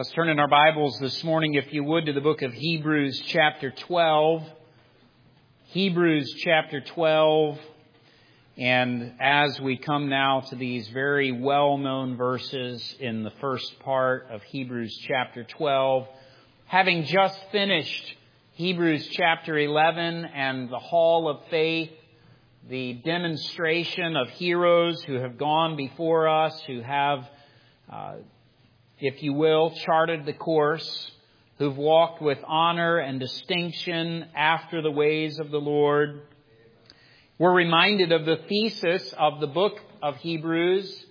Let's turn in our Bibles this morning, if you would, to the book of Hebrews chapter 12. Hebrews chapter 12. And as we come now to these very well-known verses in the first part of Hebrews chapter 12, having just finished Hebrews chapter 11 and the Hall of Faith, the demonstration of heroes who have gone before us, who have if you will, charted the course, who've walked with honor and distinction after the ways of the Lord. We're reminded of the thesis of the book of Hebrews.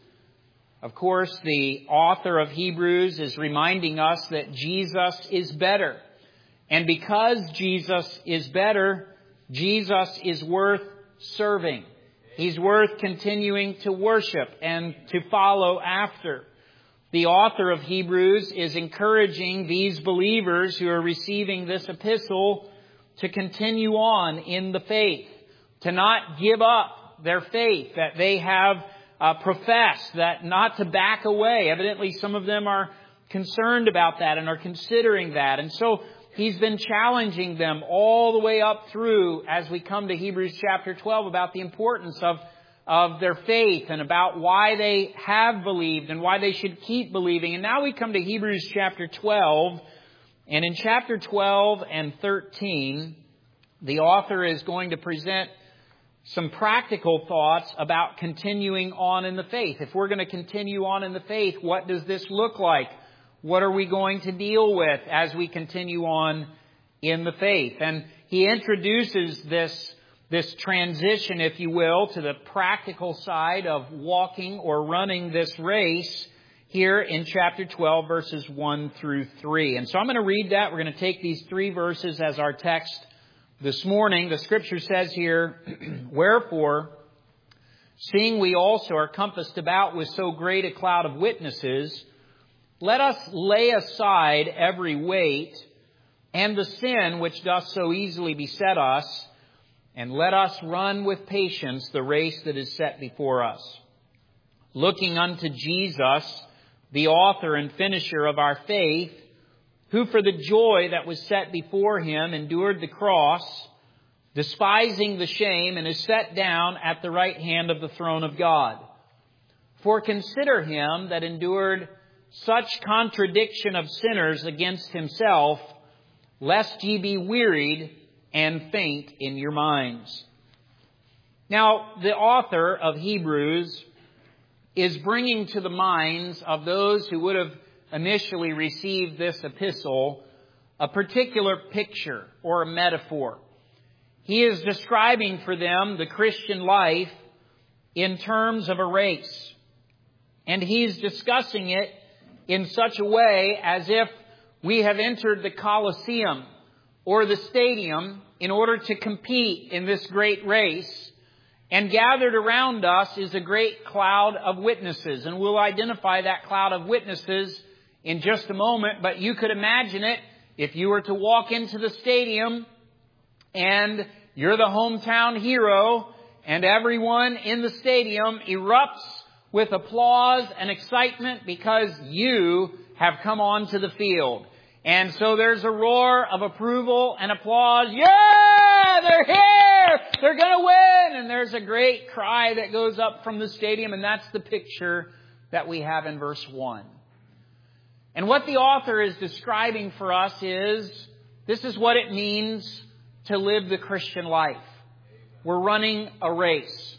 Of course, the author of Hebrews is reminding us that Jesus is better. And because Jesus is better, Jesus is worth serving. He's worth continuing to worship and to follow after. The author of Hebrews is encouraging these believers who are receiving this epistle to continue on in the faith, to not give up their faith that they have professed, that not to back away. Evidently, some of them are concerned about that and are considering that. And so he's been challenging them all the way up through as we come to Hebrews chapter 12 about the importance of their faith and about why they have believed and why they should keep believing. And now we come to Hebrews chapter 12. And in chapter 12 and 13, the author is going to present some practical thoughts about continuing on in the faith. If we're going to continue on in the faith, what does this look like? What are we going to deal with as we continue on in the faith? And he introduces this transition, if you will, to the practical side of walking or running this race here in chapter 12, verses 1 through 3. And so I'm going to read that. We're going to take these three verses as our text this morning. The scripture says here, "Wherefore, seeing we also are compassed about with so great a cloud of witnesses, let us lay aside every weight and the sin which doth so easily beset us, and let us run with patience the race that is set before us, looking unto Jesus, the author and finisher of our faith, who for the joy that was set before him endured the cross, despising the shame, and is set down at the right hand of the throne of God. For consider him that endured such contradiction of sinners against himself, lest ye be wearied and faint in your minds." Now, the author of Hebrews is bringing to the minds of those who would have initially received this epistle a particular picture or a metaphor. He is describing for them the Christian life in terms of a race. And he's discussing it in such a way as if we have entered the Colosseum or the stadium in order to compete in this great race. And gathered around us is a great cloud of witnesses. And we'll identify that cloud of witnesses in just a moment. But you could imagine it if you were to walk into the stadium and you're the hometown hero and everyone in the stadium erupts with applause and excitement because you have come onto the field. And so there's a roar of approval and applause. Yeah, they're here! They're going to win! And there's a great cry that goes up from the stadium, and that's the picture that we have in verse 1. And what the author is describing for us is, this is what it means to live the Christian life. We're running a race.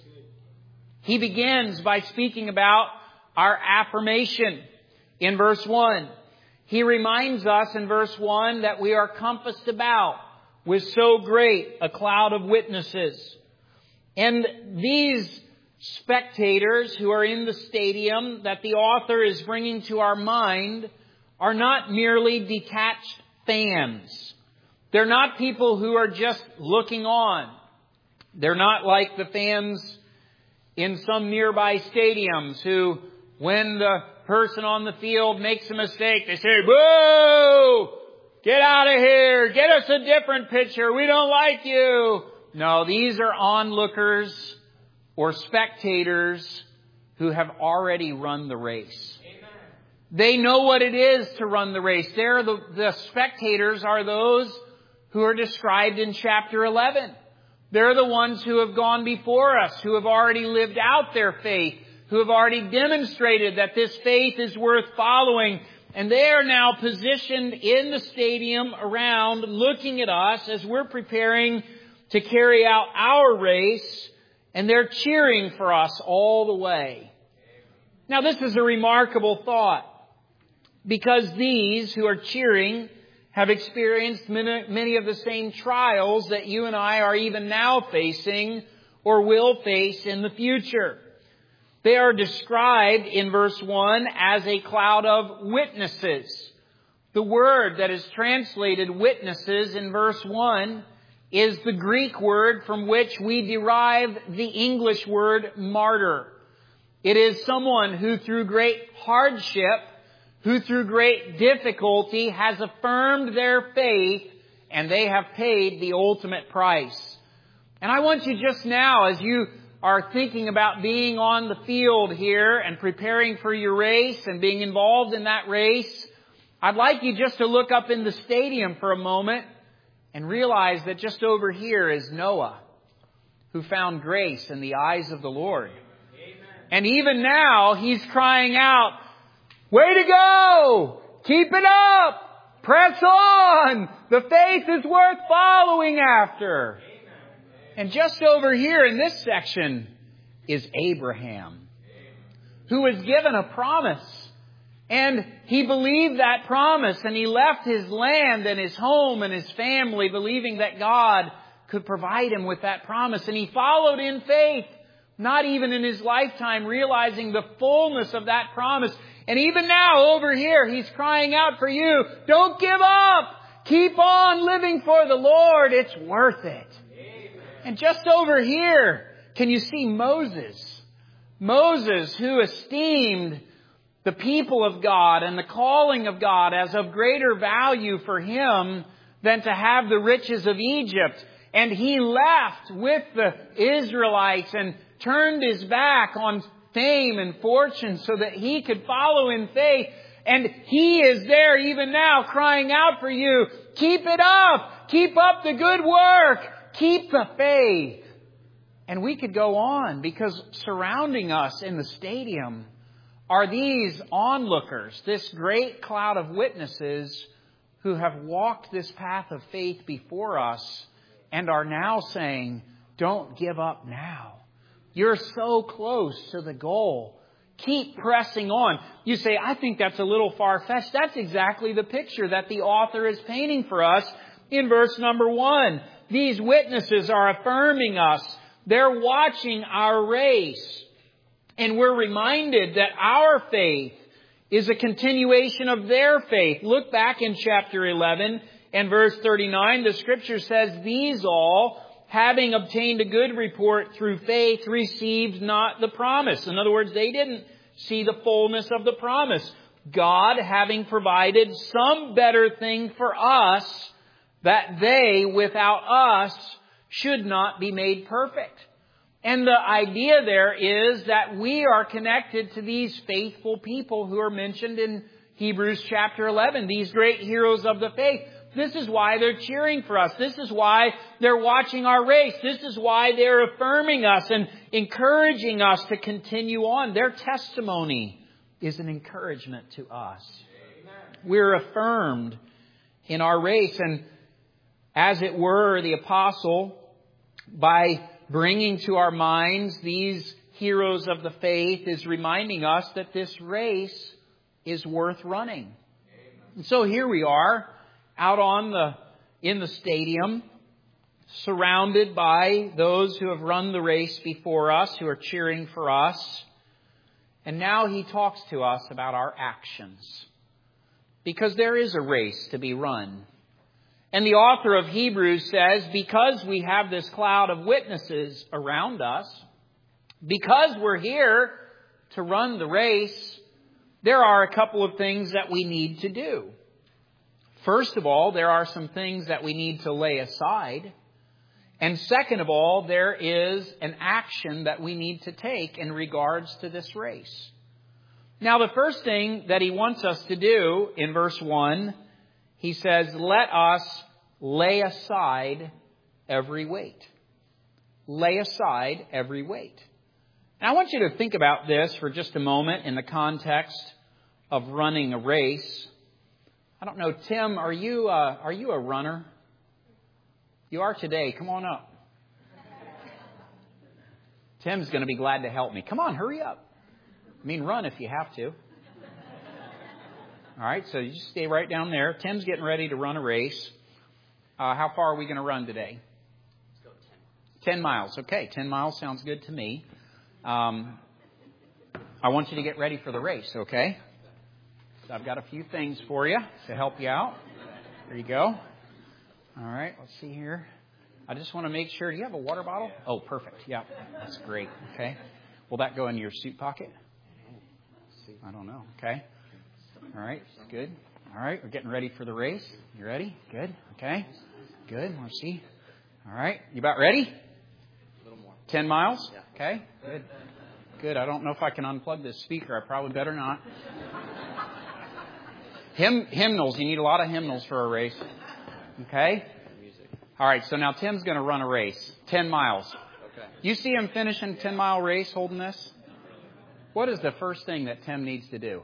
He begins by speaking about our affirmation in verse 1. He reminds us in verse 1 that we are compassed about with so great a cloud of witnesses. And these spectators who are in the stadium that the author is bringing to our mind are not merely detached fans. They're not people who are just looking on. They're not like the fans in some nearby stadiums who, when the person on the field makes a mistake, they say, "Boo! Get out of here! Get us a different pitcher! We don't like you!" No, these are onlookers or spectators who have already run the race. They know what it is to run the race. The spectators are those who are described in chapter 11. They're the ones who have gone before us, who have already lived out their faith, who have already demonstrated that this faith is worth following. And they are now positioned in the stadium around, looking at us as we're preparing to carry out our race, and they're cheering for us all the way. Now, this is a remarkable thought, because these who are cheering have experienced many of the same trials that you and I are even now facing or will face in the future. They are described in verse 1 as a cloud of witnesses. The word that is translated witnesses in verse 1 is the Greek word from which we derive the English word martyr. It is someone who through great hardship, who through great difficulty has affirmed their faith, and they have paid the ultimate price. And I want you just now, as you are thinking about being on the field here and preparing for your race and being involved in that race, I'd like you just to look up in the stadium for a moment and realize that just over here is Noah, who found grace in the eyes of the Lord. Amen. And even now, he's crying out, "Way to go! Keep it up! Press on! The faith is worth following after." Amen. And just over here in this section is Abraham, who was given a promise. And he believed that promise, and he left his land and his home and his family, believing that God could provide him with that promise. And he followed in faith, not even in his lifetime, realizing the fullness of that promise. And even now, over here, he's crying out for you, don't give up! Keep on living for the Lord. It's worth it. Amen. And just over here, can you see Moses? Moses, who esteemed the people of God and the calling of God as of greater value for him than to have the riches of Egypt. And he left with the Israelites and turned his back on fame and fortune so that he could follow in faith. And he is there even now crying out for you. Keep it up. Keep up the good work. Keep the faith. And we could go on, because surrounding us in the stadium are these onlookers, this great cloud of witnesses who have walked this path of faith before us and are now saying, don't give up now. You're so close to the goal. Keep pressing on. You say, I think that's a little far-fetched. That's exactly the picture that the author is painting for us in verse number 1. These witnesses are affirming us. They're watching our race. And we're reminded that our faith is a continuation of their faith. Look back in chapter 11 and verse 39. The scripture says, these all, having obtained a good report through faith, received not the promise. In other words, they didn't see the fullness of the promise. God having provided some better thing for us, that they without us should not be made perfect. And the idea there is that we are connected to these faithful people who are mentioned in Hebrews chapter 11, these great heroes of the faith. This is why they're cheering for us. This is why they're watching our race. This is why they're affirming us and encouraging us to continue on. Their testimony is an encouragement to us. Amen. We're affirmed in our race. And as it were, the apostle, by bringing to our minds these heroes of the faith, is reminding us that this race is worth running. Amen. And so here we are out in the stadium, surrounded by those who have run the race before us, who are cheering for us. And now he talks to us about our actions, because there is a race to be run. And the author of Hebrews says, because we have this cloud of witnesses around us, because we're here to run the race, there are a couple of things that we need to do. First of all, there are some things that we need to lay aside. And second of all, there is an action that we need to take in regards to this race. Now, the first thing that he wants us to do in verse 1, he says, let us lay aside every weight. Lay aside every weight. And I want you to think about this for just a moment in the context of running a race. I don't know, Tim, are you a runner? You are today. Come on up. Tim's going to be glad to help me. Come on, hurry up. I mean, run if you have to. All right, so you just stay right down there. Tim's getting ready to run a race. How far are we going to run today? Let's go 10 miles. Okay, 10 miles sounds good to me. I want you to get ready for the race, okay? So I've got a few things for you to help you out. There you go. All right, let's see here. I just want to make sure. Do you have a water bottle? Oh, perfect. Yeah, that's great. Okay. Will that go in your suit pocket? I don't know. Okay. All right. Good. All right. We're getting ready for the race. You ready? Good. Okay. Good. Let's see. All right. You about ready? A little more. 10 miles? Yeah. Okay. Good. Good. I don't know if I can unplug this speaker. I probably better not. Hymnals. You need a lot of hymnals for a race. Okay. All right. So now Tim's going to run a race. 10 miles. Okay. You see him finishing 10-mile race holding this? What is the first thing that Tim needs to do?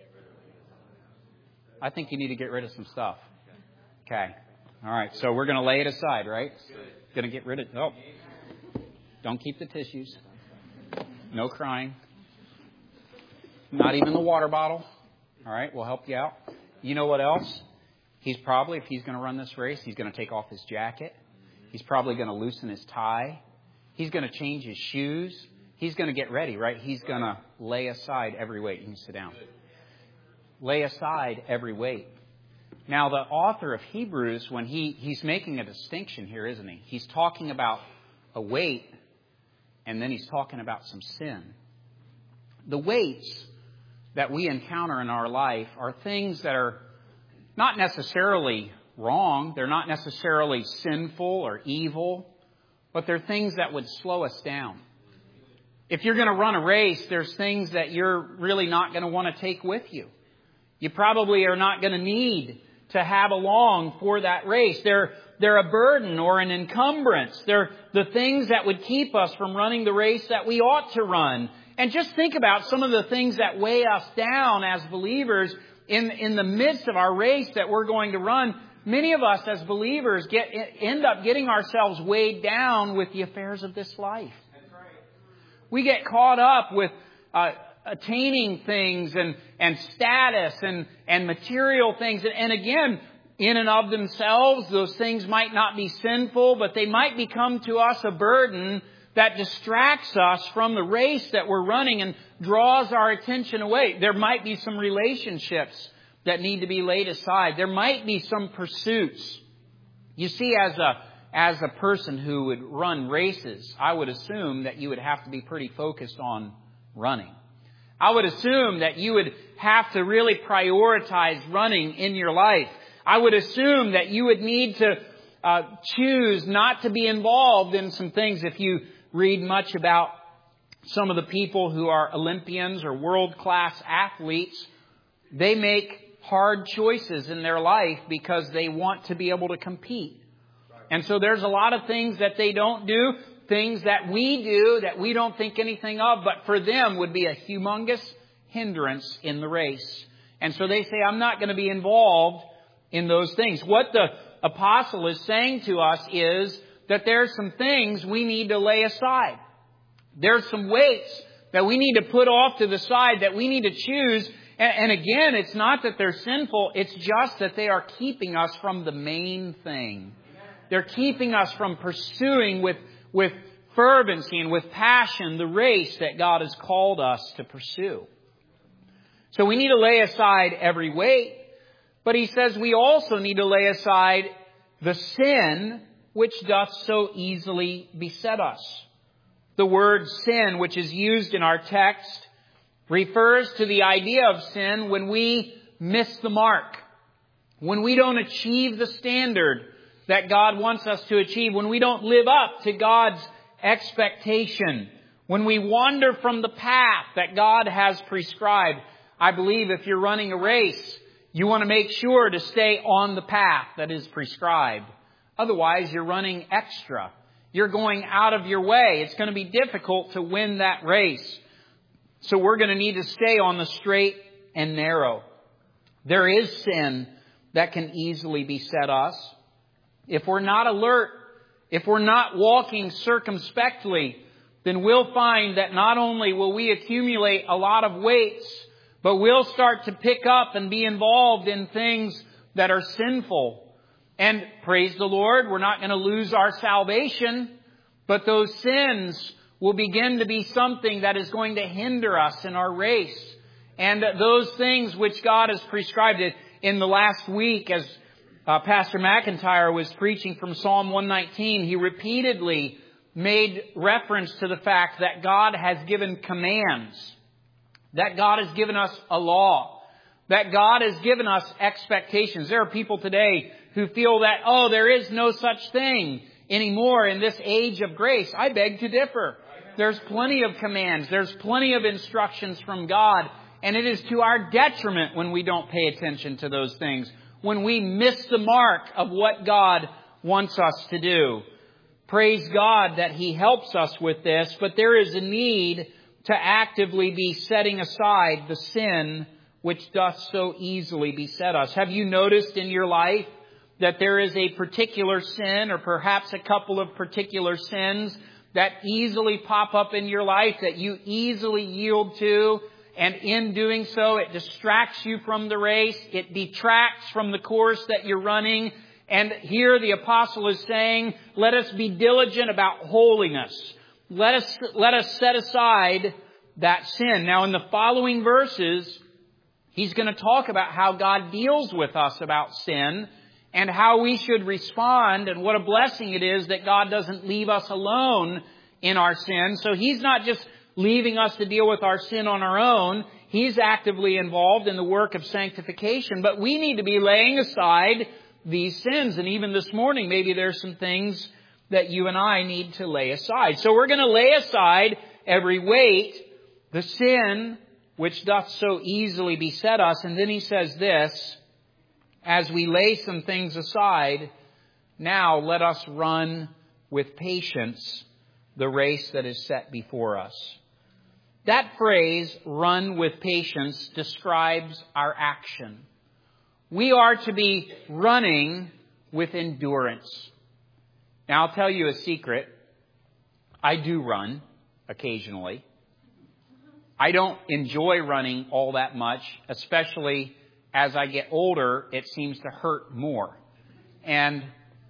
I think you need to get rid of some stuff. Okay. All right. So we're going to lay it aside, right? Going to get rid of... Oh. Don't keep the tissues. No crying. Not even the water bottle. All right. We'll help you out. You know what else? He's probably, if he's going to run this race, he's going to take off his jacket. He's probably going to loosen his tie. He's going to change his shoes. He's going to get ready, right? He's going to lay aside every weight. You can sit down. Lay aside every weight. Now, the author of Hebrews, when he's making a distinction here, isn't he? He's talking about a weight, and then he's talking about some sin. The weights that we encounter in our life are things that are not necessarily wrong. They're not necessarily sinful or evil, but they're things that would slow us down. If you're going to run a race, there's things that you're really not going to want to take with you. You probably are not going to need to have along for that race. They're a burden or an encumbrance. They're the things that would keep us from running the race that we ought to run. And just think about some of the things that weigh us down as believers in the midst of our race that we're going to run. Many of us as believers end up getting ourselves weighed down with the affairs of this life. We get caught up with attaining things and status and material things. And again, in and of themselves, those things might not be sinful, but they might become to us a burden that distracts us from the race that we're running and draws our attention away. There might be some relationships that need to be laid aside. There might be some pursuits. You see, as a person who would run races, I would assume that you would have to be pretty focused on running. I would assume that you would have to really prioritize running in your life. I would assume that you would need to choose not to be involved in some things. If you read much about some of the people who are Olympians or world-class athletes, they make hard choices in their life because they want to be able to compete. And so there's a lot of things that they don't do, things that we do that we don't think anything of, but for them would be a humongous hindrance in the race. And so they say, I'm not going to be involved in those things. What the apostle is saying to us is that there's some things we need to lay aside. There's some weights that we need to put off to the side, that we need to choose. And again, it's not that they're sinful. It's just that they are keeping us from the main thing. They're keeping us from pursuing with fervency and with passion the race that God has called us to pursue. So we need to lay aside every weight. But he says we also need to lay aside the sin which doth so easily beset us. The word sin, which is used in our text, refers to the idea of sin when we miss the mark, when we don't achieve the standard that God wants us to achieve, when we don't live up to God's expectation, when we wander from the path that God has prescribed. I believe if you're running a race, you want to make sure to stay on the path that is prescribed. Otherwise, you're running extra. You're going out of your way. It's going to be difficult to win that race. So we're going to need to stay on the straight and narrow. There is sin that can easily beset us. If we're not alert, if we're not walking circumspectly, then we'll find that not only will we accumulate a lot of weights, but we'll start to pick up and be involved in things that are sinful. And praise the Lord, we're not going to lose our salvation, but those sins will begin to be something that is going to hinder us in our race. And those things which God has prescribed it. In the last week, as Pastor McIntyre was preaching from Psalm 119, he repeatedly made reference to the fact that God has given commands, that God has given us a law, that God has given us expectations. There are people today who feel that, there is no such thing anymore in this age of grace. I beg to differ. There's plenty of commands. There's plenty of instructions from God. And it is to our detriment when we don't pay attention to those things, when we miss the mark of what God wants us to do. Praise God that He helps us with this, but there is a need to actively be setting aside the sin which doth so easily beset us. Have you noticed in your life that there is a particular sin, or perhaps a couple of particular sins that easily pop up in your life, that you easily yield to? And in doing so, it distracts you from the race. It detracts from the course that you're running. And here the apostle is saying, let us be diligent about holiness. Let us set aside that sin. Now, in the following verses, he's going to talk about how God deals with us about sin and how we should respond, and what a blessing it is that God doesn't leave us alone in our sin. So he's not just leaving us to deal with our sin on our own. He's actively involved in the work of sanctification. But we need to be laying aside these sins. And even this morning, maybe there's some things that you and I need to lay aside. So we're going to lay aside every weight, the sin which doth so easily beset us. And then he says this, as we lay some things aside, now let us run with patience the race that is set before us. That phrase, run with patience, describes our action. We are to be running with endurance. Now, I'll tell you a secret. I do run occasionally. I don't enjoy running all that much, especially as I get older, it seems to hurt more. And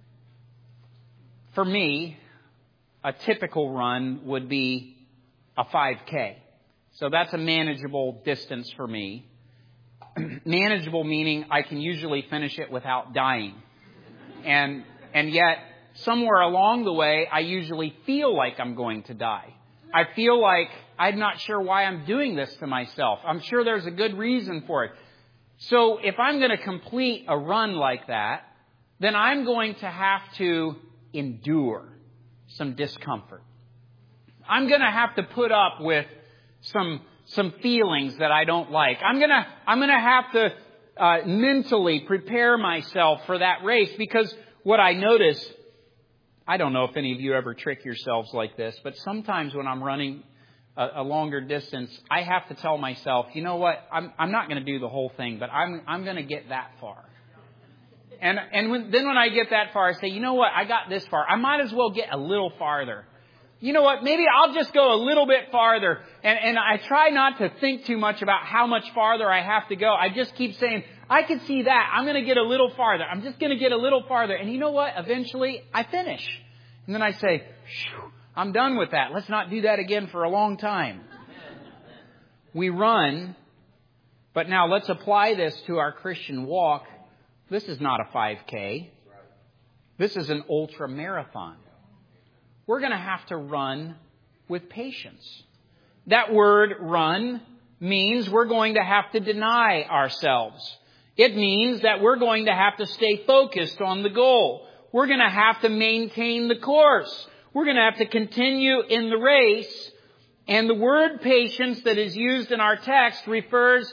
for me, a typical run would be a 5K. So that's a manageable distance for me. Manageable meaning I can usually finish it without dying. And yet, somewhere along the way, I usually feel like I'm going to die. I feel like I'm not sure why I'm doing this to myself. I'm sure there's a good reason for it. So if I'm going to complete a run like that, then I'm going to have to endure some discomfort. I'm going to have to put up with some feelings that I don't like. I'm going to have to mentally prepare myself for that race, because what I notice, I don't know if any of you ever trick yourselves like this, but sometimes when I'm running a longer distance, I have to tell myself, you know what, I'm not going to do the whole thing, but I'm going to get that far. And then when I get that far, I say, you know what, I got this far. I might as well get a little farther. You know what, maybe I'll just go a little bit farther. And I try not to think too much about how much farther I have to go. I just keep saying, I can see that. I'm going to get a little farther. I'm just going to get a little farther. And you know what? Eventually, I finish. And then I say, I'm done with that. Let's not do that again for a long time. We run, but now let's apply this to our Christian walk. This is not a 5K. This is an ultra marathon. We're going to have to run with patience. That word run means we're going to have to deny ourselves. It means that we're going to have to stay focused on the goal. We're going to have to maintain the course. We're going to have to continue in the race. And the word patience that is used in our text refers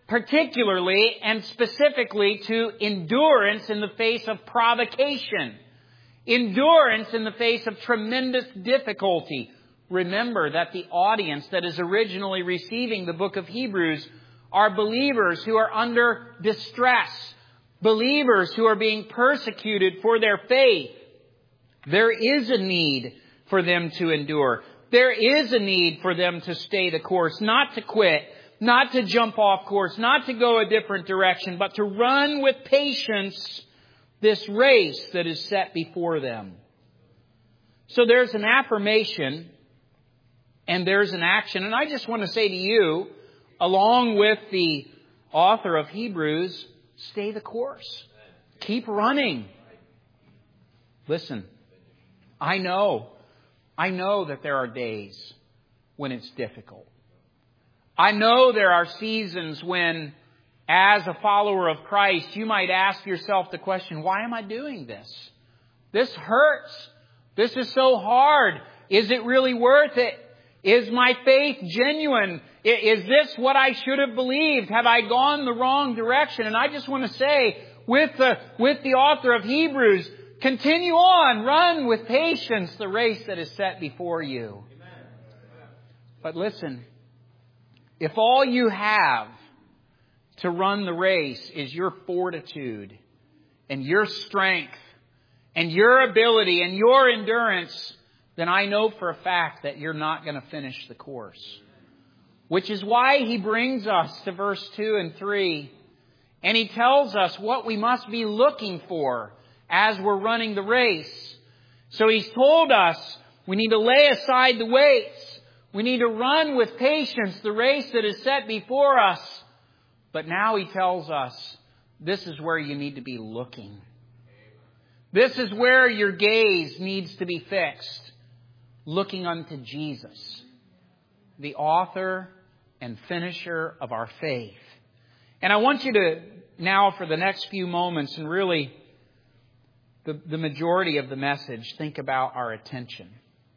particularly and specifically to endurance in the face of provocation. Endurance in the face of tremendous difficulty. Remember that the audience that is originally receiving the book of Hebrews are believers who are under distress. Believers who are being persecuted for their faith. There is a need for them to endure. There is a need for them to stay the course, not to quit, not to jump off course, not to go a different direction, but to run with patience this race that is set before them. So there's an affirmation and there's an action. And I just want to say to you, along with the author of Hebrews, stay the course. Keep running. Listen, I know that there are days when it's difficult. I know there are seasons when, as a follower of Christ, you might ask yourself the question, why am I doing this? This hurts. This is so hard. Is it really worth it? Is my faith genuine? Is this what I should have believed? Have I gone the wrong direction? And I just want to say, with the author of Hebrews, continue on. Run with patience the race that is set before you. But listen, if all you have to run the race is your fortitude and your strength and your ability and your endurance, then I know for a fact that you're not going to finish the course. Which is why he brings us to verse 2 and 3. And he tells us what we must be looking for as we're running the race. So he's told us we need to lay aside the weights. We need to run with patience the race that is set before us. But now he tells us this is where you need to be looking. This is where your gaze needs to be fixed. Looking unto Jesus, the author and finisher of our faith. And I want you to now, for the next few moments, and really the majority of the message, think about our attention.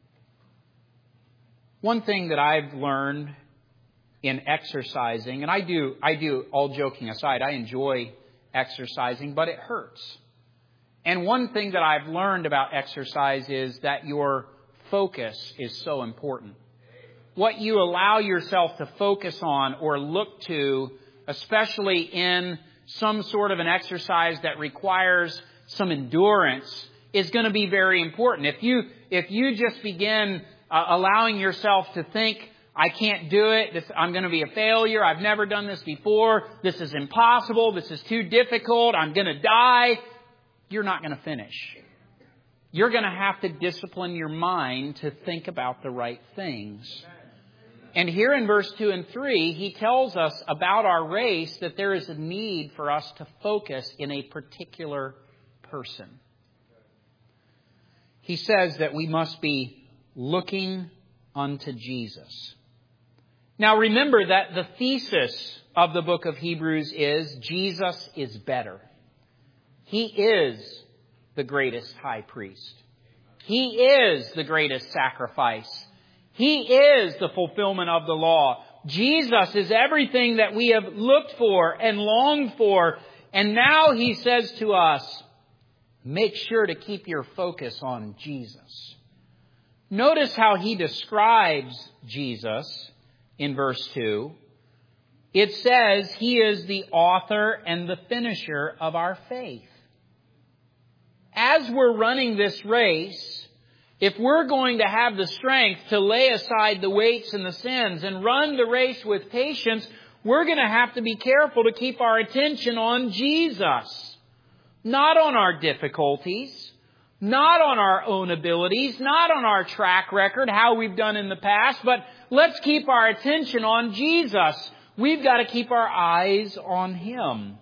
One thing that I've learned in exercising, and I do, all joking aside, I enjoy exercising, but it hurts. And one thing that I've learned about exercise is that your focus is so important. What you allow yourself to focus on or look to, especially in some sort of an exercise that requires some endurance, is going to be very important. If you just begin allowing yourself to think, I can't do it, I'm going to be a failure, I've never done this before, this is impossible, this is too difficult, I'm going to die, you're not going to finish. You're going to have to discipline your mind to think about the right things. And here in verse 2 and 3, he tells us about our race that there is a need for us to focus in a particular person. He says that we must be looking unto Jesus. Now remember that the thesis of the book of Hebrews is Jesus is better. He is the greatest high priest. He is the greatest sacrifice. He is the fulfillment of the law. Jesus is everything that we have looked for and longed for. And now he says to us, make sure to keep your focus on Jesus. Notice how he describes Jesus in verse 2. It says he is the author and the finisher of our faith. As we're running this race, if we're going to have the strength to lay aside the weights and the sins and run the race with patience, we're going to have to be careful to keep our attention on Jesus. Not on our difficulties, not on our own abilities, not on our track record, how we've done in the past, but let's keep our attention on Jesus. We've got to keep our eyes on Him.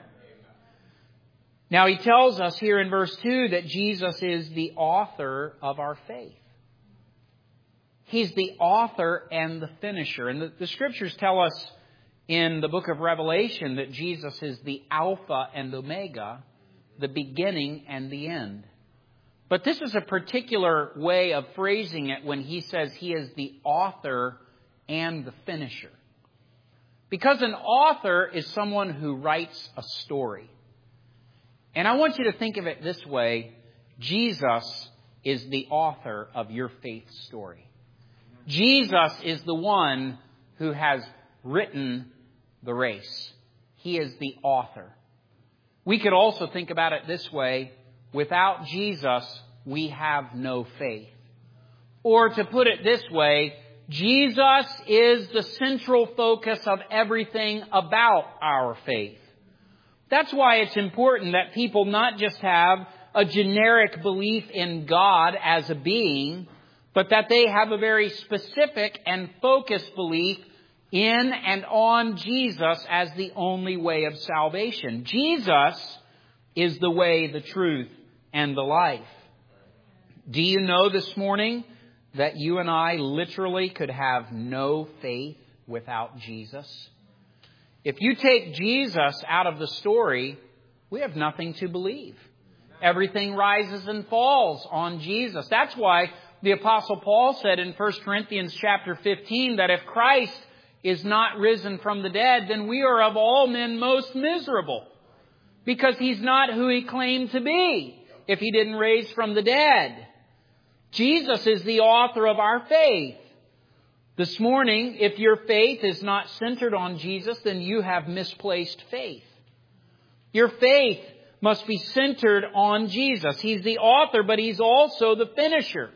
Now, he tells us here in verse 2 that Jesus is the author of our faith. He's the author and the finisher. And the Scriptures tell us in the book of Revelation that Jesus is the Alpha and Omega, the beginning and the end. But this is a particular way of phrasing it when he says he is the author and the finisher. Because an author is someone who writes a story. And I want you to think of it this way. Jesus is the author of your faith story. Jesus is the one who has written the race. He is the author. We could also think about it this way. Without Jesus, we have no faith. Or to put it this way, Jesus is the central focus of everything about our faith. That's why it's important that people not just have a generic belief in God as a being, but that they have a very specific and focused belief in and on Jesus as the only way of salvation. Jesus is the way, the truth, and the life. Do you know this morning that you and I literally could have no faith without Jesus? If you take Jesus out of the story, we have nothing to believe. Everything rises and falls on Jesus. That's why the Apostle Paul said in 1 Corinthians chapter 15 that if Christ is not risen from the dead, then we are of all men most miserable. Because He's not who He claimed to be if He didn't raise from the dead. Jesus is the author of our faith. This morning, if your faith is not centered on Jesus, then you have misplaced faith. Your faith must be centered on Jesus. He's the author, but He's also the finisher.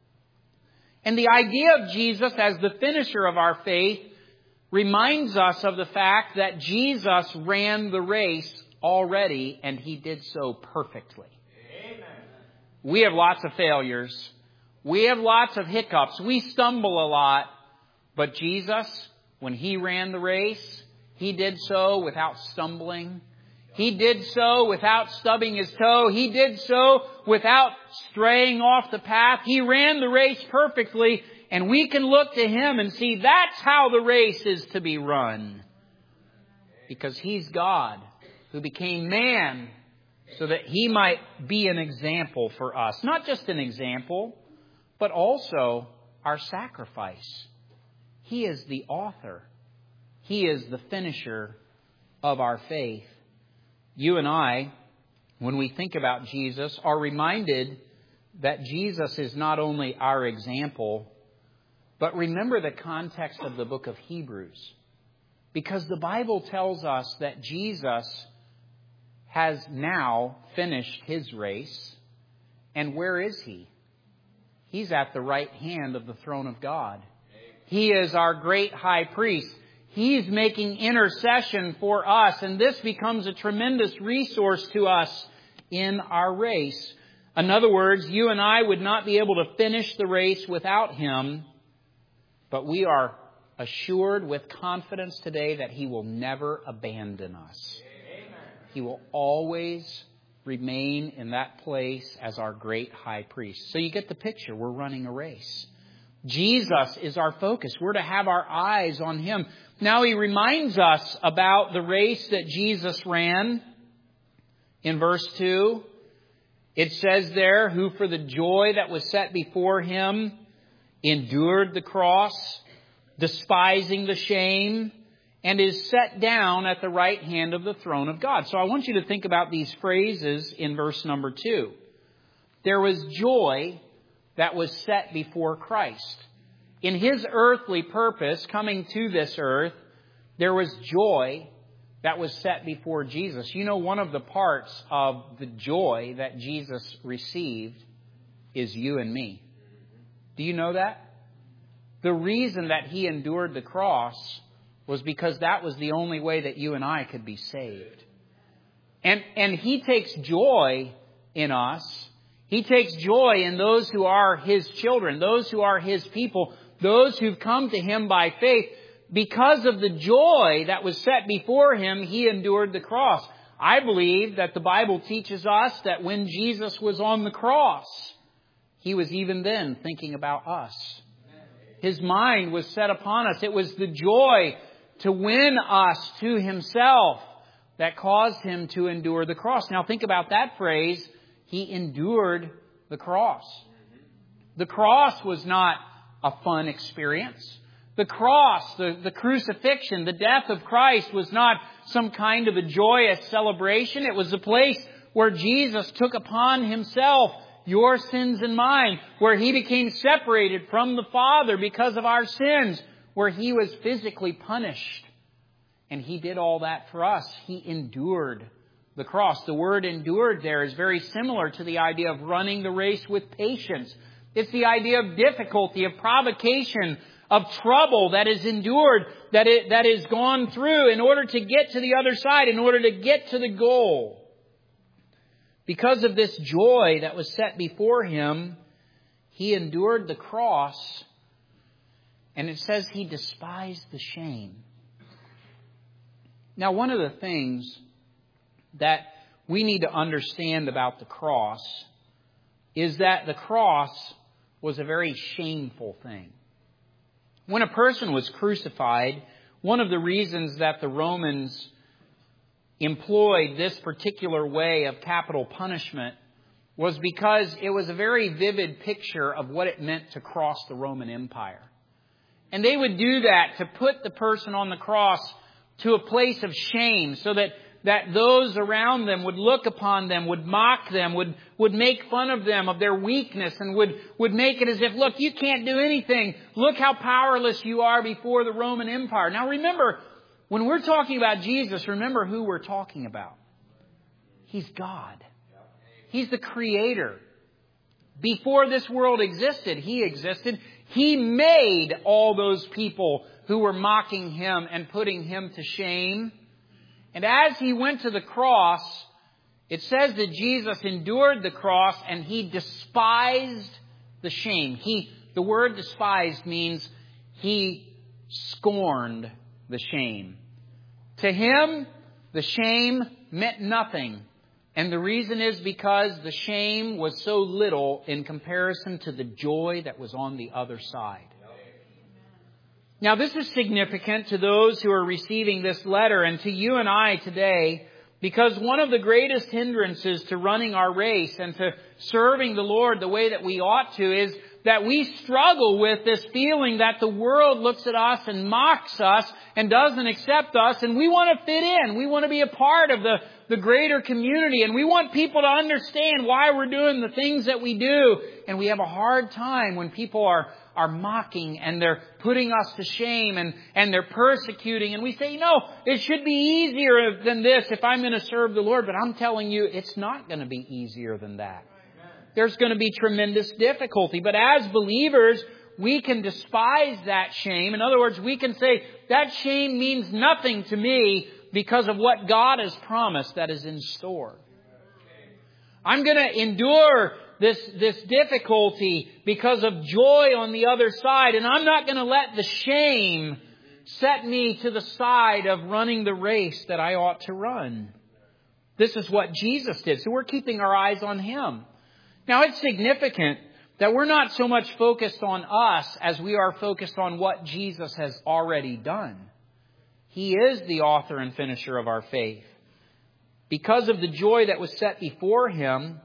And the idea of Jesus as the finisher of our faith reminds us of the fact that Jesus ran the race already, and He did so perfectly. Amen. We have lots of failures. We have lots of hiccups. We stumble a lot. But Jesus, when He ran the race, He did so without stumbling. He did so without stubbing His toe. He did so without straying off the path. He ran the race perfectly, and we can look to Him and see that's how the race is to be run. Because He's God who became man so that He might be an example for us. Not just an example, but also our sacrifice. He is the author. He is the finisher of our faith. You and I, when we think about Jesus, are reminded that Jesus is not only our example, but remember the context of the book of Hebrews. Because the Bible tells us that Jesus has now finished His race. And where is He? He's at the right hand of the throne of God. He is our great high priest. He's making intercession for us, and this becomes a tremendous resource to us in our race. In other words, you and I would not be able to finish the race without Him, but we are assured with confidence today that He will never abandon us. Amen. He will always remain in that place as our great high priest. So you get the picture. We're running a race. Jesus is our focus. We're to have our eyes on Him. Now He reminds us about the race that Jesus ran. In verse 2, it says there, who for the joy that was set before Him endured the cross, despising the shame, and is set down at the right hand of the throne of God. So I want you to think about these phrases in verse number 2. There was joy that was set before Christ. In His earthly purpose, coming to this earth, there was joy that was set before Jesus. You know, one of the parts of the joy that Jesus received is you and me. Do you know that? The reason that He endured the cross was because that was the only way that you and I could be saved. And He takes joy in us. He takes joy in those who are His children, those who are His people, those who've come to Him by faith. Because of the joy that was set before Him, He endured the cross. I believe that the Bible teaches us that when Jesus was on the cross, He was even then thinking about us. His mind was set upon us. It was the joy to win us to Himself that caused Him to endure the cross. Now think about that phrase. He endured the cross. The cross was not a fun experience. The cross, the crucifixion, the death of Christ was not some kind of a joyous celebration. It was a place where Jesus took upon Himself your sins and mine, where He became separated from the Father because of our sins, where He was physically punished. And He did all that for us. He endured the cross. The word endured there is very similar to the idea of running the race with patience. It's the idea of difficulty, of provocation, of trouble that is endured, that is gone through in order to get to the other side, in order to get to the goal. Because of this joy that was set before Him, He endured the cross, and it says He despised the shame. Now, one of the things that we need to understand about the cross is that the cross was a very shameful thing. When a person was crucified, one of the reasons that the Romans employed this particular way of capital punishment was because it was a very vivid picture of what it meant to cross the Roman Empire. And they would do that to put the person on the cross to a place of shame so that those around them would look upon them, would mock them, would make fun of them, of their weakness, and would make it as if, look, you can't do anything. Look how powerless you are before the Roman Empire. Now remember, when we're talking about Jesus, remember who we're talking about. He's God. He's the Creator. Before this world existed, He existed. He made all those people who were mocking Him and putting Him to shame. And as He went to the cross, it says that Jesus endured the cross and He despised the shame. The word despised means He scorned the shame. To Him, the shame meant nothing. And the reason is because the shame was so little in comparison to the joy that was on the other side. Now, this is significant to those who are receiving this letter and to you and I today, because one of the greatest hindrances to running our race and to serving the Lord the way that we ought to is that we struggle with this feeling that the world looks at us and mocks us and doesn't accept us, and we want to fit in. We want to be a part of the greater community, and we want people to understand why we're doing the things that we do. And we have a hard time when people are mocking and they're putting us to shame and they're persecuting. And we say, no, it should be easier than this if I'm going to serve the Lord. But I'm telling you, it's not going to be easier than that. There's going to be tremendous difficulty. But as believers, we can despise that shame. In other words, we can say, that shame means nothing to me because of what God has promised that is in store. I'm going to endure this difficulty because of joy on the other side. And I'm not going to let the shame set me to the side of running the race that I ought to run. This is what Jesus did. So we're keeping our eyes on Him. Now, it's significant that we're not so much focused on us as we are focused on what Jesus has already done. He is the author and finisher of our faith. Because of the joy that was set before Him,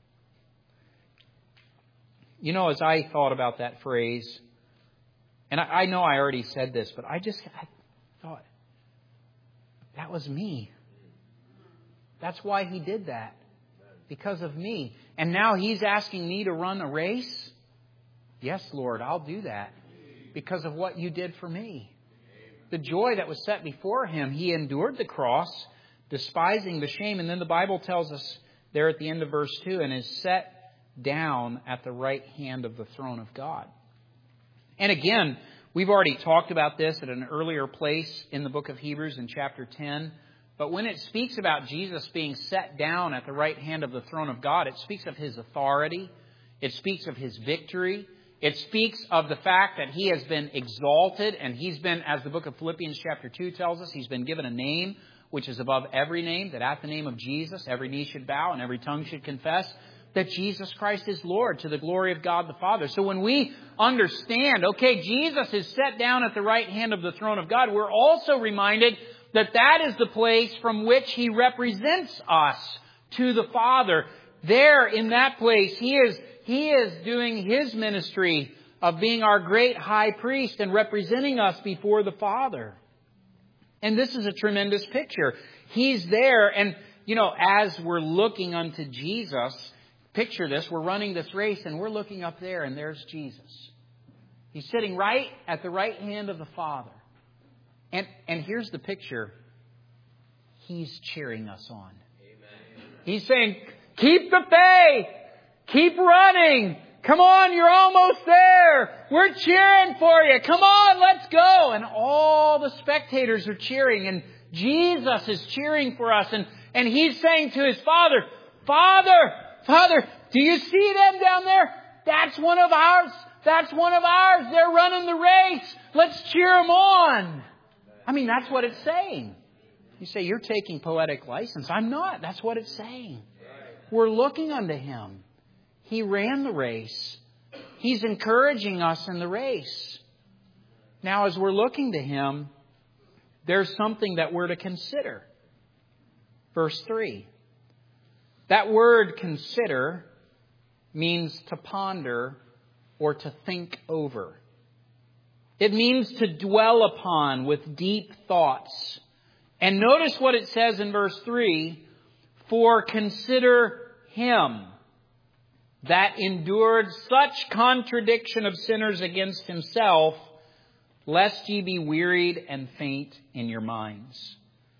you know, as I thought about that phrase, and I know I already said this, but I thought, that was me. That's why He did that. Because of me. And now He's asking me to run a race? Yes, Lord, I'll do that. Because of what You did for me. The joy that was set before Him, He endured the cross, despising the shame. And then the Bible tells us there at the end of verse 2, and is set down at the right hand of the throne of God. And again, we've already talked about this at an earlier place in the book of Hebrews in chapter 10. But when it speaks about Jesus being set down at the right hand of the throne of God, it speaks of His authority. It speaks of His victory. It speaks of the fact that He has been exalted, and He's been, as the book of Philippians chapter 2 tells us, He's been given a name which is above every name, that at the name of Jesus every knee should bow and every tongue should confess that Jesus Christ is Lord, to the glory of God the Father. So when we understand, okay, Jesus is set down at the right hand of the throne of God, we're also reminded that is the place from which He represents us to the Father. There in that place, He is doing His ministry of being our great high priest and representing us before the Father. And this is a tremendous picture. He's there, and, as we're looking unto Jesus, picture this, we're running this race, and we're looking up there, and there's Jesus. He's sitting right at the right hand of the Father. And here's the picture. He's cheering us on. Amen. He's saying, keep the faith. Keep running. Come on, you're almost there. We're cheering for you. Come on, let's go. And all the spectators are cheering. And Jesus is cheering for us. And He's saying to His Father, Father, do you see them down there? That's one of ours. That's one of ours. They're running the race. Let's cheer them on. I mean, that's what it's saying. You say, you're taking poetic license. I'm not. That's what it's saying. We're looking unto Him. He ran the race. He's encouraging us in the race. Now, as we're looking to Him, there's something that we're to consider. Verse 3. That word consider means to ponder or to think over. It means to dwell upon with deep thoughts. And notice what it says in verse 3. For consider Him that endured such contradiction of sinners against Himself, lest ye be wearied and faint in your minds.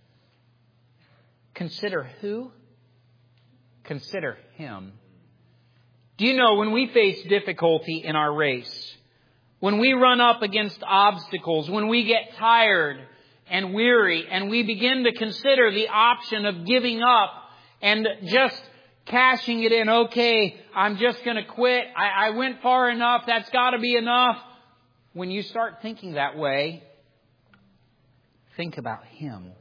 Consider who? Consider Him. Do you know, when we face difficulty in our race, when we run up against obstacles, when we get tired and weary, and we begin to consider the option of giving up and just cashing it in, okay, I'm just going to quit. I went far enough. That's got to be enough. When you start thinking that way, think about Him.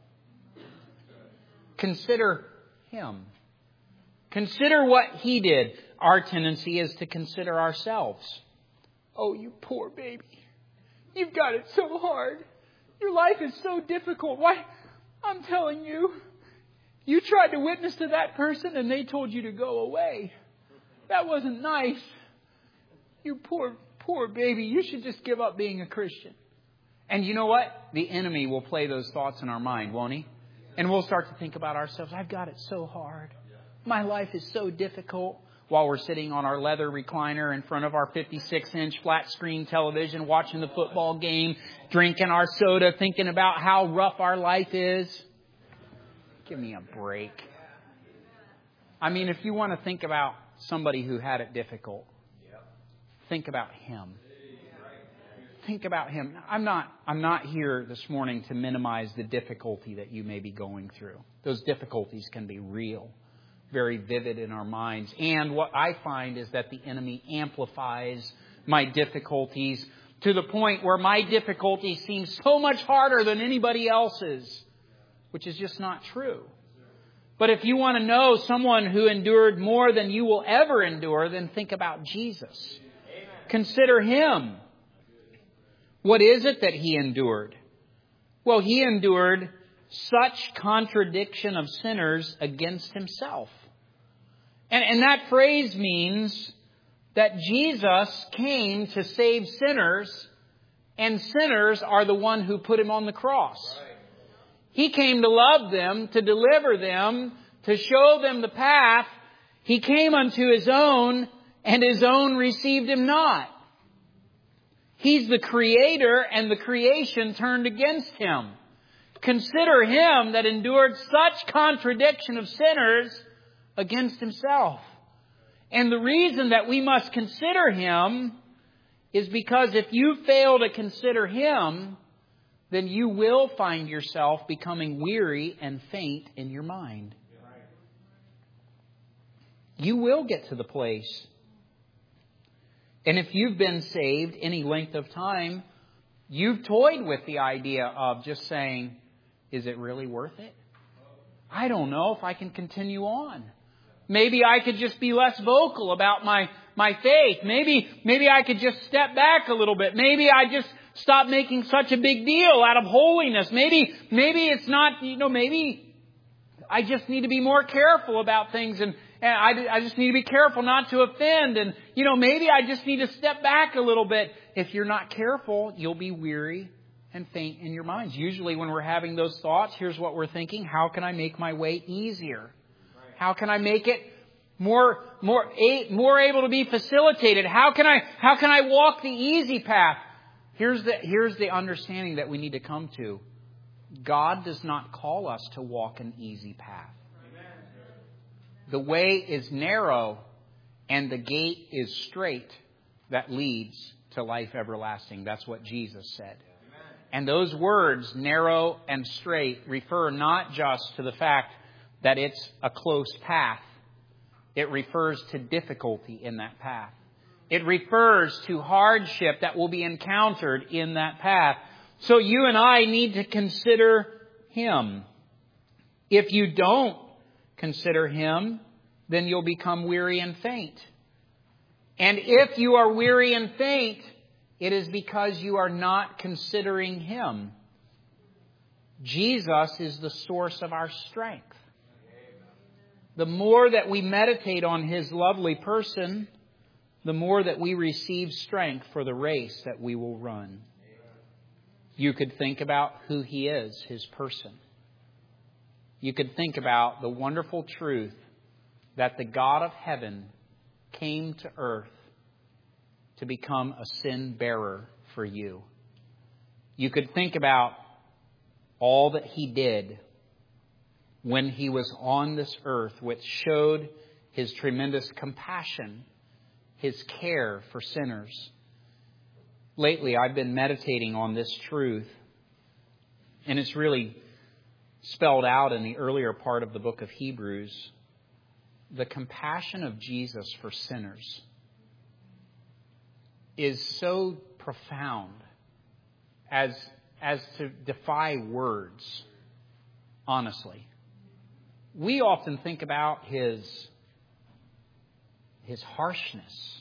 Consider Him. Consider what He did. Our tendency is to consider ourselves. Oh, you poor baby. You've got it so hard. Your life is so difficult. Why? I'm telling you, you tried to witness to that person and they told you to go away. That wasn't nice. You poor baby. You should just give up being a Christian. And you know what? The enemy will play those thoughts in our mind, won't he? And we'll start to think about ourselves. I've got it so hard. My life is so difficult. While we're sitting on our leather recliner in front of our 56-inch flat screen television, watching the football game, drinking our soda, thinking about how rough our life is. Give me a break. I mean, if you want to think about somebody who had it difficult, think about Him. Think about Him. I'm not here this morning to minimize the difficulty that you may be going through. Those difficulties can be real. Very vivid in our minds. And what I find is that the enemy amplifies my difficulties to the point where my difficulty seems so much harder than anybody else's, which is just not true. But if you want to know someone who endured more than you will ever endure, then think about Jesus. Amen. Consider Him. What is it that He endured? Well, He endured such contradiction of sinners against Himself. And that phrase means that Jesus came to save sinners, and sinners are the one who put Him on the cross. He came to love them, to deliver them, to show them the path. He came unto His own, and His own received Him not. He's the Creator, and the creation turned against Him. Consider Him that endured such contradiction of sinners against Himself. And the reason that we must consider Him is because if you fail to consider Him, then you will find yourself becoming weary and faint in your mind. You will get to the place. And if you've been saved any length of time, you've toyed with the idea of just saying, is it really worth it? I don't know if I can continue on. Maybe I could just be less vocal about my faith. Maybe I could just step back a little bit. Maybe I just stop making such a big deal out of holiness. Maybe it's not, maybe I just need to be more careful about things. and I just need to be careful not to offend. And, maybe I just need to step back a little bit. If you're not careful, you'll be weary and faint in your minds. Usually when we're having those thoughts, here's what we're thinking. How can I make my way easier? How can I make it more able to be facilitated? How can I walk the easy path? Here's the understanding that we need to come to. God does not call us to walk an easy path. The way is narrow and the gate is straight that leads to life everlasting. That's what Jesus said. And those words, narrow and straight, refer not just to the fact that it's a close path. It refers to difficulty in that path. It refers to hardship that will be encountered in that path. So you and I need to consider Him. If you don't consider Him, then you'll become weary and faint. And if you are weary and faint, it is because you are not considering Him. Jesus is the source of our strength. The more that we meditate on His lovely person, the more that we receive strength for the race that we will run. You could think about who He is, His person. You could think about the wonderful truth that the God of heaven came to earth to become a sin bearer for you. You could think about all that He did when He was on this earth, which showed His tremendous compassion, His care for sinners. Lately, I've been meditating on this truth, and it's really spelled out in the earlier part of the book of Hebrews. The compassion of Jesus for sinners is so profound as to defy words, honestly. We often think about His harshness,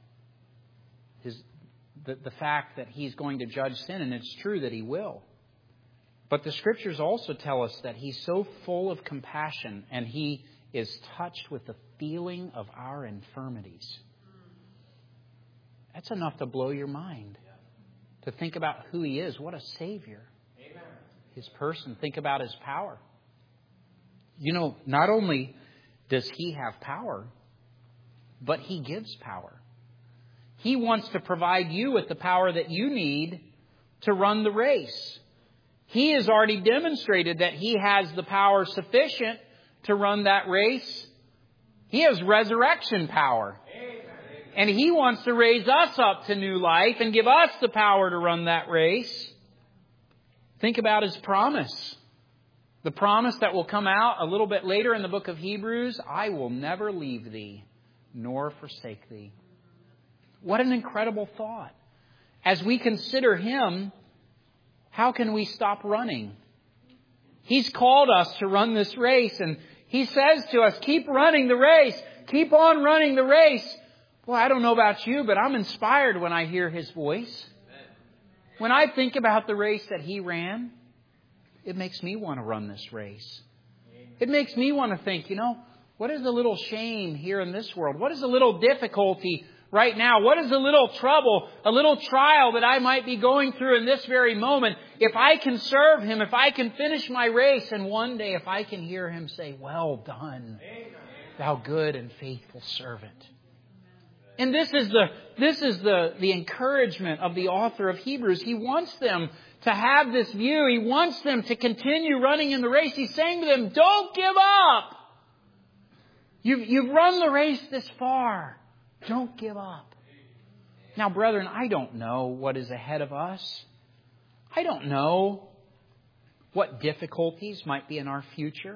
the fact that He's going to judge sin, and it's true that He will. But the Scriptures also tell us that He's so full of compassion, and He is touched with the feeling of our infirmities. That's enough to blow your mind. To think about who He is. What a Savior. Amen. His person. Think about His power. Not only does He have power, but He gives power. He wants to provide you with the power that you need to run the race. He has already demonstrated that He has the power sufficient to run that race. He has resurrection power. And He wants to raise us up to new life and give us the power to run that race. Think about His promise. The promise that will come out a little bit later in the book of Hebrews. I will never leave thee nor forsake thee. What an incredible thought. As we consider Him, how can we stop running? He's called us to run this race, and He says to us, keep running the race. Keep on running the race. Well, I don't know about you, but I'm inspired when I hear His voice. When I think about the race that He ran, it makes me want to run this race. It makes me want to think, what is a little shame here in this world? What is a little difficulty right now? What is a little trouble, a little trial that I might be going through in this very moment? If I can serve Him, if I can finish my race, and one day if I can hear Him say, well done, thou good and faithful servant. And this is the encouragement of the author of Hebrews. He wants them to have this view. He wants them to continue running in the race. He's saying to them, don't give up. You've run the race this far. Don't give up. Now, brethren, I don't know what is ahead of us. I don't know what difficulties might be in our future.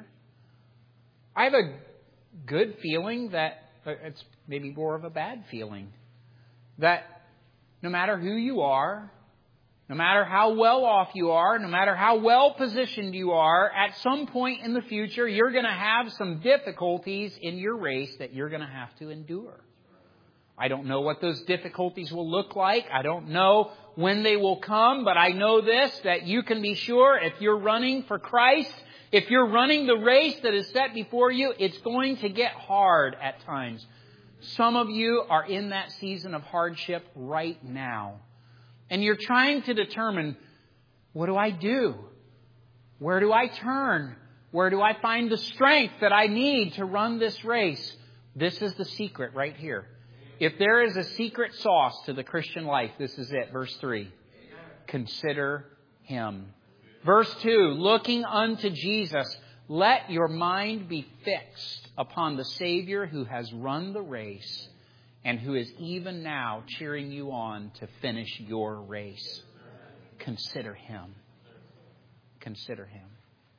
I have a good feeling that it's maybe more of a bad feeling. That no matter who you are, no matter how well off you are, no matter how well positioned you are, at some point in the future, you're going to have some difficulties in your race that you're going to have to endure. I don't know what those difficulties will look like. I don't know when they will come, but I know this, that you can be sure if you're running for Christ, If you're running the race that is set before you, it's going to get hard at times. Some of you are in that season of hardship right now. And you're trying to determine, what do I do? Where do I turn? Where do I find the strength that I need to run this race? This is the secret right here. If there is a secret sauce to the Christian life, this is it. Verse 3. Consider Him. Verse 2. Looking unto Jesus, let your mind be fixed upon the Savior who has run the race and who is even now cheering you on to finish your race. Consider Him. Consider Him.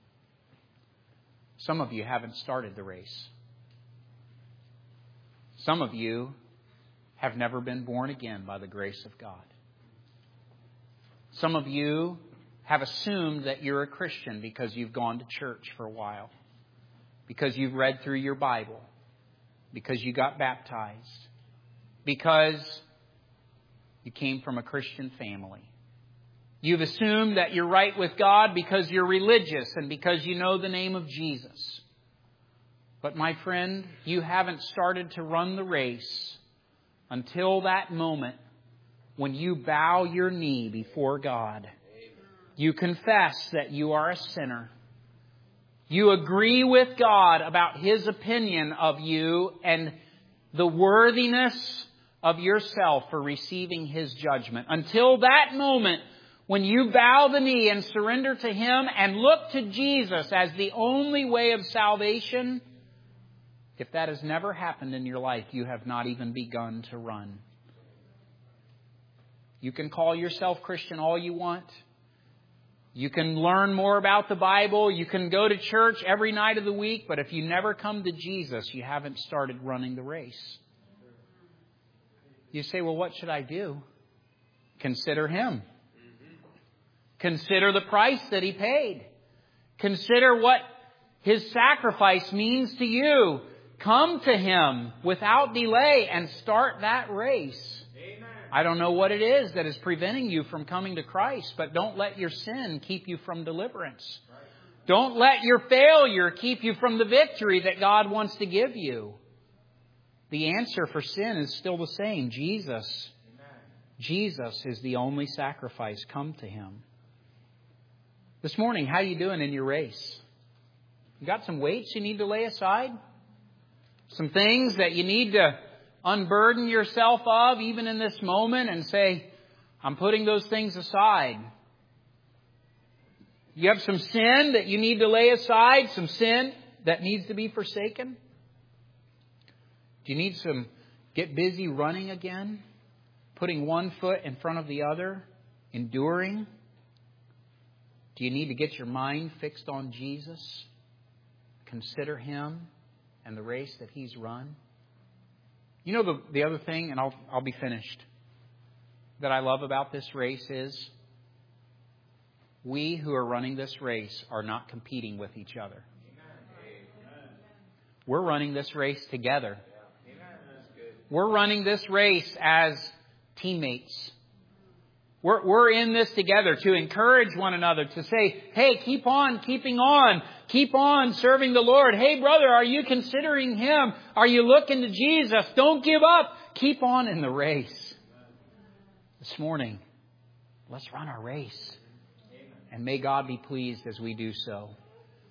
Some of you haven't started the race. Some of you have never been born again by the grace of God. Some of you have assumed that you're a Christian because you've gone to church for a while, because you've read through your Bible, because you got baptized, because you came from a Christian family. You've assumed that you're right with God because you're religious and because you know the name of Jesus. But my friend, you haven't started to run the race until that moment when you bow your knee before God. You confess that you are a sinner. You agree with God about His opinion of you and the worthiness of yourself for receiving His judgment. Until that moment when you bow the knee and surrender to Him and look to Jesus as the only way of salvation, if that has never happened in your life, you have not even begun to run. You can call yourself Christian all you want. You can learn more about the Bible. You can go to church every night of the week. But if you never come to Jesus, you haven't started running the race. You say, well, what should I do? Consider Him. Consider the price that He paid. Consider what His sacrifice means to you. Come to Him without delay and start that race. Amen. I don't know what it is that is preventing you from coming to Christ, but don't let your sin keep you from deliverance. Right. Don't let your failure keep you from the victory that God wants to give you. The answer for sin is still the same. Jesus. Amen. Jesus is the only sacrifice. Come to Him. This morning, how are you doing in your race? You got some weights you need to lay aside? Some things that you need to unburden yourself of even in this moment and say, I'm putting those things aside. You have some sin that you need to lay aside, some sin that needs to be forsaken. Do you need some get busy running again? Putting one foot in front of the other? Enduring? Do you need to get your mind fixed on Jesus? Consider Him and the race that He's run. You know the other thing, and I'll be finished, that I love about this race is we who are running this race are not competing with each other. Amen. We're running this race together. We're running this race as teammates. We're in this together to encourage one another, to say, hey, keep on keeping on. Keep on serving the Lord. Hey, brother, are you considering Him? Are you looking to Jesus? Don't give up. Keep on in the race. This morning, let's run our race. And may God be pleased as we do so.